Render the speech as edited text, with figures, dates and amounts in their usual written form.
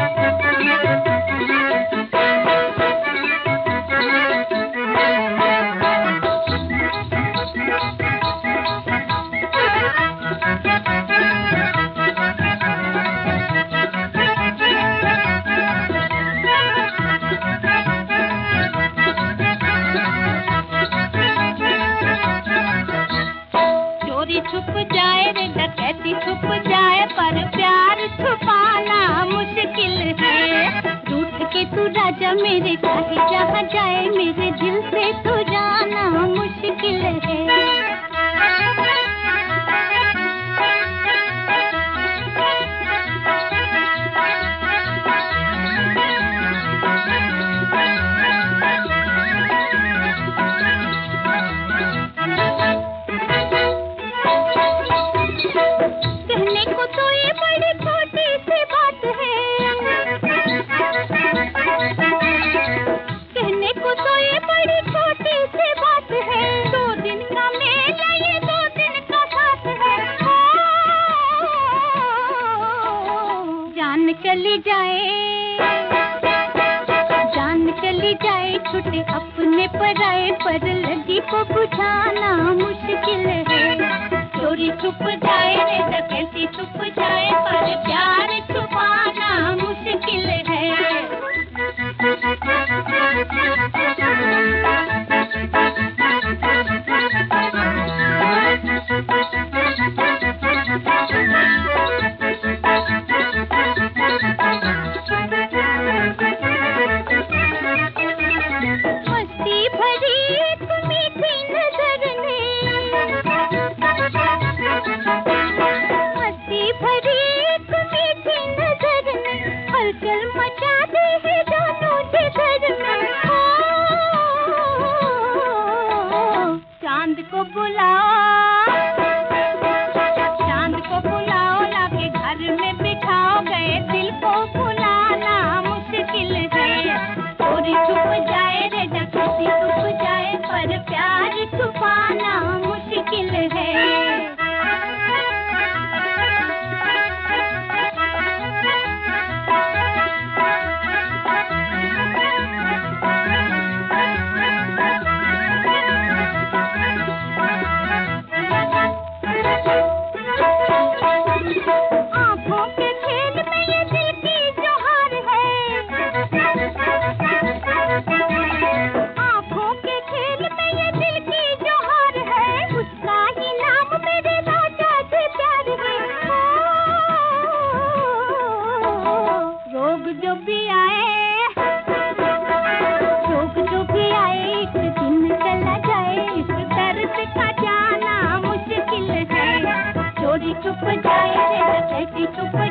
छुप जाए रे डकैती छुप जाए, पर प्यार छुपाना मुश्किल है। रूठ के तू राजा मेरे चाहे जहाँ जाए, मेरे दिल से तू जाना मुश्किल है। कहने को तो ये बड़ी छोटी सी बात है, कहने को तो ये बड़ी छोटी सी बात है। 2 दिन का मेला ये 2 दिन का साथ है। जान चली जाए, जान चली जाए, छूटे अपने पराए, पर लगी को बुझाना मुश्किल है। चोरी छुप जाए रे डकैती छुप जाए, पर प्यार छुपाना मुश्किल है। मस्ती भरी एक मीठी नजर ने, मस्ती भरी एक मीठी नजर ने, हलचल मचा दी है दोनों जिगर में। चांद को बुलाओ, चांद को बुलाओ, लाके घर में बिठाओ, गए दिल को बुलाना मुश्किल है। चोरी छुप जाए रे डकैती छुप जाए, पर प्यार छुपाना मुश्किल है। आँखों के खेल में ये दिल की जो हार है, आँखों के खेल में ये दिल की जो हार है, उसका ही नाम मेरे राजा से प्यार है। रोग जो भी आए, रोग जो भी आए, एक दिन चला जाए, इस दर्द का जाना मुश्किल है। चोरी छुप जाए रे डकैती छुप